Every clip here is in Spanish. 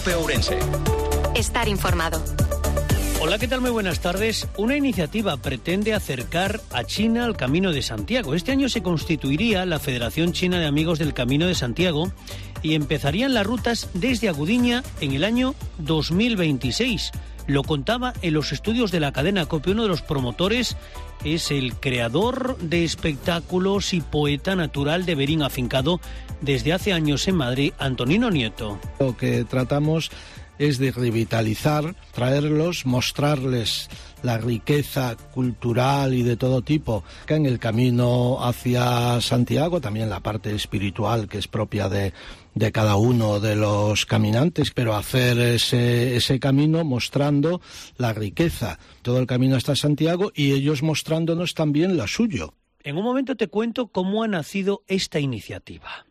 COPE Ourense. Estar informado. Hola, ¿qué tal? Muy buenas tardes. Una iniciativa pretende acercar a China al Camino de Santiago. Este año se constituiría la Federación China de Amigos del Camino de Santiago y empezarían las rutas desde Agudiña en el año 2026. Lo contaba en los estudios de la cadena COPE. Uno de los promotores es el creador de espectáculos y poeta natural de Berín, afincado desde hace años en Madrid, Antonino Nieto. Lo que tratamos es de revitalizar, traerlos, mostrarles la riqueza cultural y de todo tipo que en el camino hacia Santiago, también la parte espiritual que es propia de cada uno de los caminantes, pero hacer ese camino mostrando la riqueza, todo el camino hasta Santiago, y ellos mostrándonos también la suyo. En un momento te cuento cómo ha nacido esta iniciativa.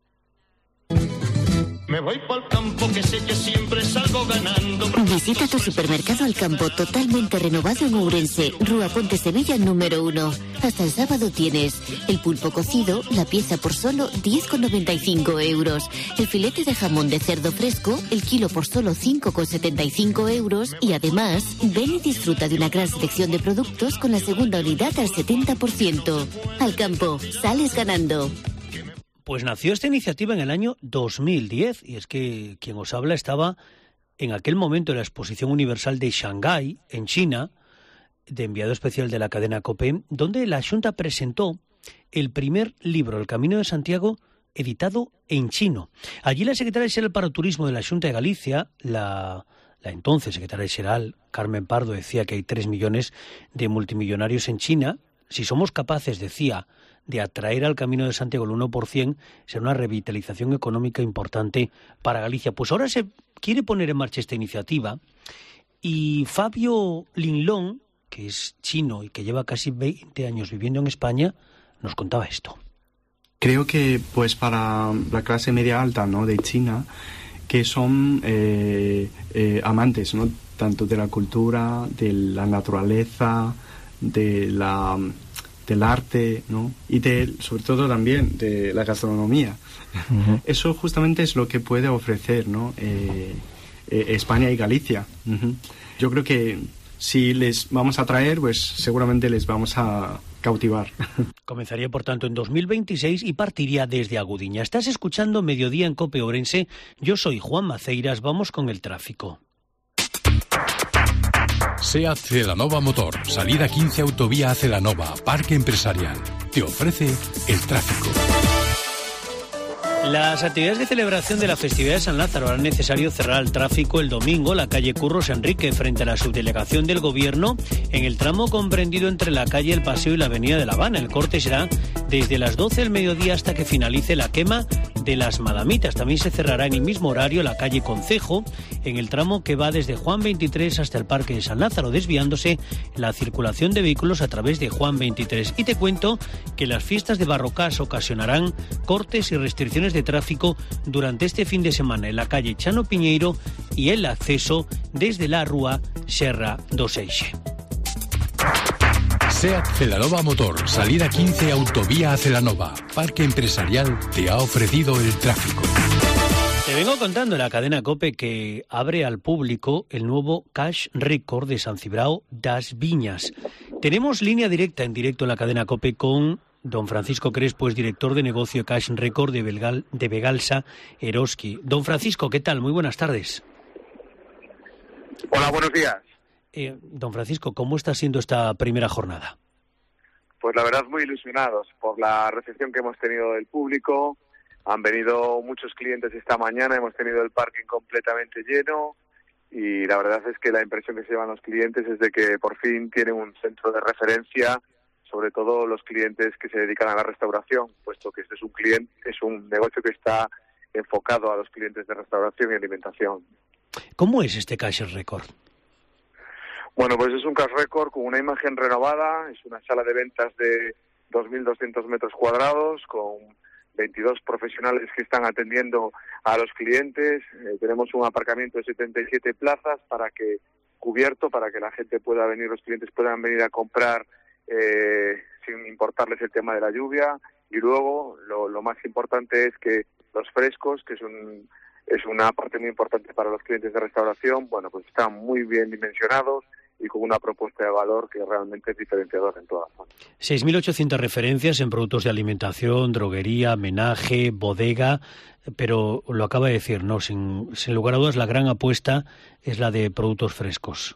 Me voy pa'l campo que sé que siempre salgo ganando. Visita tu supermercado Alcampo totalmente renovado en Ourense, Rúa Ponte Sevilla número 1. Hasta el sábado tienes el pulpo cocido, la pieza por solo 10,95 euros. El filete de jamón de cerdo fresco, el kilo por solo 5,75 euros. Y además, ven y disfruta de una gran selección de productos con la segunda unidad al 70%. Alcampo, sales ganando. Pues nació esta iniciativa en el año 2010, y es que quien os habla estaba en aquel momento en la Exposición Universal de Shanghái, en China, de enviado especial de la cadena COPE, donde la Xunta presentó el primer libro, El Camino de Santiago, editado en chino. Allí la secretaria general para Turismo de la Xunta de Galicia, la entonces secretaria general, Carmen Pardo, decía que hay 3 millones de multimillonarios en China. Si somos capaces, decía, de atraer al Camino de Santiago el 1%, será una revitalización económica importante para Galicia. Pues ahora se quiere poner en marcha esta iniciativa y Fabio Linlong, que es chino y que lleva casi 20 años viviendo en España, nos contaba esto. Creo que pues para la clase media alta, ¿no?, de China, que son amantes, ¿no?, tanto de la cultura, de la naturaleza, del arte, ¿no?, y sobre todo también de la gastronomía. Uh-huh. Eso justamente es lo que puede ofrecer, ¿no?, España y Galicia. Uh-huh. Yo creo que si les vamos a traer, pues seguramente les vamos a cautivar. Comenzaría, por tanto, en 2026 y partiría desde Agudiña. Estás escuchando Mediodía en COPE Ourense. Yo soy Juan Maceiras. Vamos con el tráfico. SEAT Celanova Motor, salida 15 Autovía a Celanova, Parque Empresarial. Te ofrece el tráfico. Las actividades de celebración de la festividad de San Lázaro harán necesario cerrar el tráfico el domingo, la calle Curros Enrique, frente a la subdelegación del Gobierno, en el tramo comprendido entre la calle El Paseo y la avenida de La Habana. El corte será desde las 12 del mediodía hasta que finalice la quema de las Madamitas. También se cerrará en el mismo horario la calle Concejo, en el tramo que va desde Juan 23 hasta el Parque de San Lázaro, desviándose la circulación de vehículos a través de Juan 23. Y te cuento que las fiestas de Barrocás ocasionarán cortes y restricciones de tráfico durante este fin de semana en la calle Chano Piñeiro y el acceso desde la Rúa Serra do Seixe. SEAT Celanova Motor, salida 15 Autovía a Celanova, Parque Empresarial, te ha ofrecido el tráfico. Te vengo contando en la cadena COPE que abre al público el nuevo Cash Record de San Cibrao das Viñas. Tenemos línea directa en directo en la cadena COPE con don Francisco Crespo, es director de negocio Cash Record de Begalsa Eroski. Don Francisco, ¿qué tal? Muy buenas tardes. Hola, buenos días. Don Francisco, ¿cómo está siendo esta primera jornada? Pues la verdad muy ilusionados por la recepción que hemos tenido del público. Han venido muchos clientes esta mañana, hemos tenido el parking completamente lleno y la verdad es que la impresión que se llevan los clientes es de que por fin tienen un centro de referencia, sobre todo los clientes que se dedican a la restauración, puesto que este es un negocio que está enfocado a los clientes de restauración y alimentación. ¿Cómo es este Cash Record? Bueno, pues es un Cash Record con una imagen renovada, es una sala de ventas de 2.200 metros cuadrados con 22 profesionales que están atendiendo a los clientes. Tenemos un aparcamiento de 77 plazas cubierto para que la gente pueda venir, los clientes puedan venir a comprar sin importarles el tema de la lluvia. Y luego lo más importante es que los frescos, que es es una parte muy importante para los clientes de restauración. Bueno, pues están muy bien dimensionados y con una propuesta de valor que realmente es diferenciadora en toda la zona. 6.800 referencias en productos de alimentación, droguería, menaje, bodega, pero lo acaba de decir, ¿no? Sin lugar a dudas, la gran apuesta es la de productos frescos.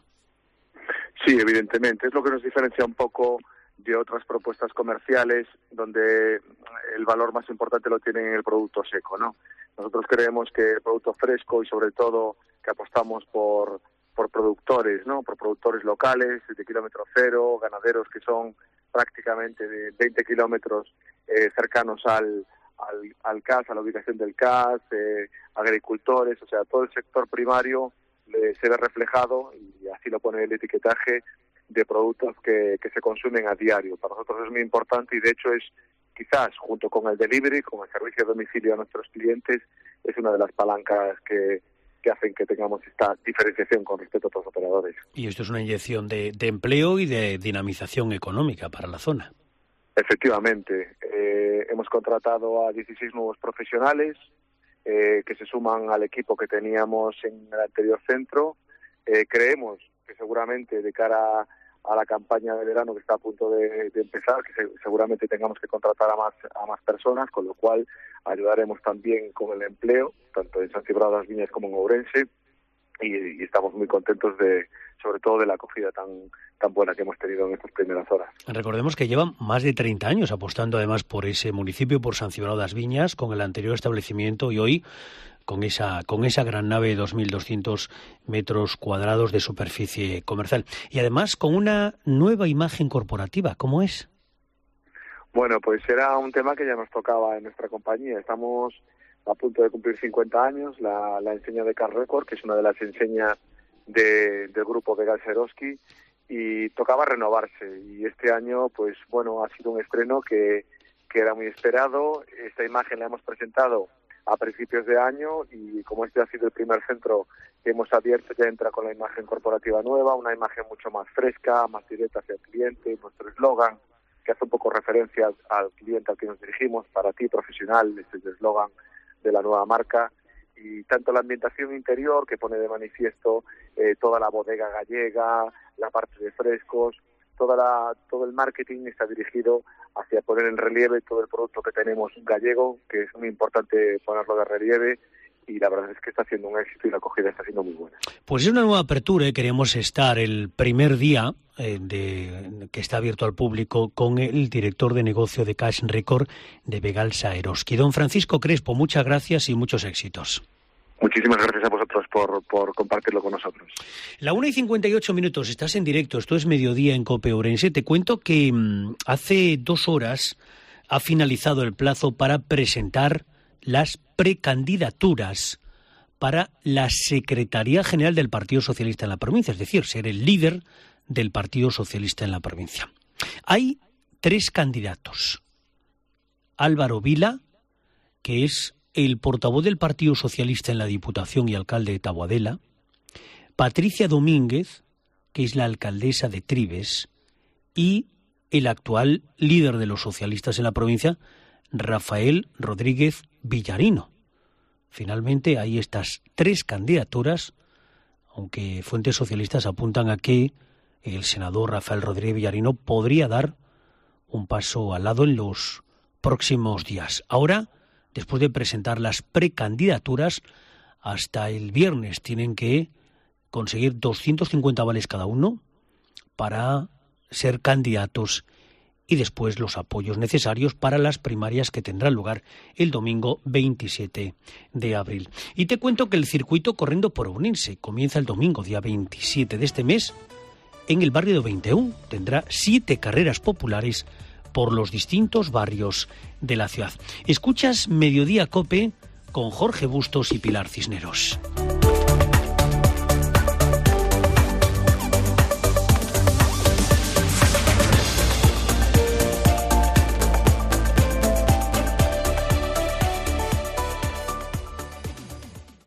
Sí, evidentemente. Es lo que nos diferencia un poco de otras propuestas comerciales donde el valor más importante lo tienen en el producto seco, ¿no? Nosotros creemos que el producto fresco y sobre todo que apostamos por productores, ¿no? Por productores locales de kilómetro cero, ganaderos que son prácticamente de 20 kilómetros cercanos al CAS, a la ubicación del CAS, agricultores, o sea, todo el sector primario se ve reflejado y así lo pone el etiquetaje de productos que se consumen a diario. Para nosotros es muy importante y de hecho es quizás junto con el delivery, con el servicio de domicilio a nuestros clientes, es una de las palancas que hacen que tengamos esta diferenciación con respecto a otros operadores. Y esto es una inyección de empleo y de dinamización económica para la zona. Efectivamente. Hemos contratado a 16 nuevos profesionales que se suman al equipo que teníamos en el anterior centro. Creemos que seguramente de cara a la campaña de verano que está a punto de empezar, que seguramente tengamos que contratar a más personas, con lo cual ayudaremos también con el empleo, tanto en San Cibrao das Viñas como en Ourense, y estamos muy contentos sobre todo de la acogida tan buena que hemos tenido en estas primeras horas. Recordemos que llevan más de 30 años apostando además por ese municipio, por San Cibrao das Viñas, con el anterior establecimiento y hoy con esa gran nave de 2.200 metros cuadrados de superficie comercial. Y además con una nueva imagen corporativa. ¿Cómo es? Bueno, pues era un tema que ya nos tocaba en nuestra compañía. Estamos a punto de cumplir 50 años, la enseña de Car Record, que es una de las enseñas del grupo de Galseroski, y tocaba renovarse. Y este año, pues bueno, ha sido un estreno que era muy esperado. Esta imagen la hemos presentado a principios de año y como este ha sido el primer centro que hemos abierto, ya entra con la imagen corporativa nueva, una imagen mucho más fresca, más directa hacia el cliente, nuestro eslogan que hace un poco referencia al cliente al que nos dirigimos, para ti profesional, este es el eslogan de la nueva marca, y tanto la ambientación interior que pone de manifiesto toda la bodega gallega, la parte de frescos, todo el marketing está dirigido hacia poner en relieve todo el producto que tenemos gallego, que es muy importante ponerlo de relieve, y la verdad es que está siendo un éxito y la acogida está siendo muy buena. Pues es una nueva apertura y queremos estar el primer día que está abierto al público con el director de negocio de Cash Record de Galseroski. Don Francisco Crespo, muchas gracias y muchos éxitos. Muchísimas gracias a vosotros por compartirlo con nosotros. La 1:58, estás en directo, esto es Mediodía en COPE Ourense. Te cuento que hace 2 horas ha finalizado el plazo para presentar las precandidaturas para la Secretaría General del Partido Socialista en la provincia, es decir, ser el líder del Partido Socialista en la provincia. Hay 3 candidatos. Álvaro Vila, que es el portavoz del Partido Socialista en la Diputación y alcalde de Taboadela, Patricia Domínguez, que es la alcaldesa de Tribes, y el actual líder de los socialistas en la provincia, Rafael Rodríguez Villarino. Finalmente hay estas 3 candidaturas, aunque fuentes socialistas apuntan a que el senador Rafael Rodríguez Villarino podría dar un paso al lado en los próximos días. Ahora, después de presentar las precandidaturas, hasta el viernes tienen que conseguir 250 avales cada uno para ser candidatos y después los apoyos necesarios para las primarias que tendrán lugar el domingo 27 de abril. Y te cuento que el circuito Corriendo por Ourense comienza el domingo, día 27 de este mes, en el barrio de 21. Tendrá 7 carreras populares por los distintos barrios de la ciudad. Escuchas Mediodía COPE con Jorge Bustos y Pilar Cisneros.